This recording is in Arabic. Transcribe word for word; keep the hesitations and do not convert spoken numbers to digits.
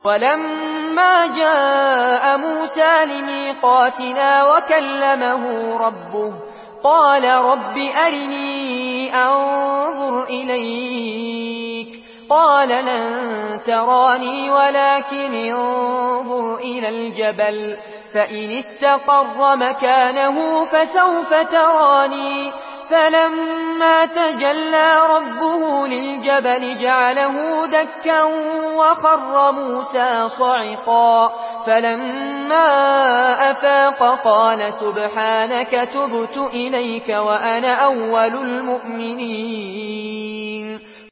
ولما جاء موسى لميقاتنا وكلمه ربه قال رب أرني أنظر إليك قال لن تراني ولكن انظر إلى الجبل فإن استقر مكانه فسوف تراني فلما تجلى ربه للجبل جعله دكا وخر موسى صعقا فلما أفاق قال سبحانك تبت إليك وأنا أول المؤمنين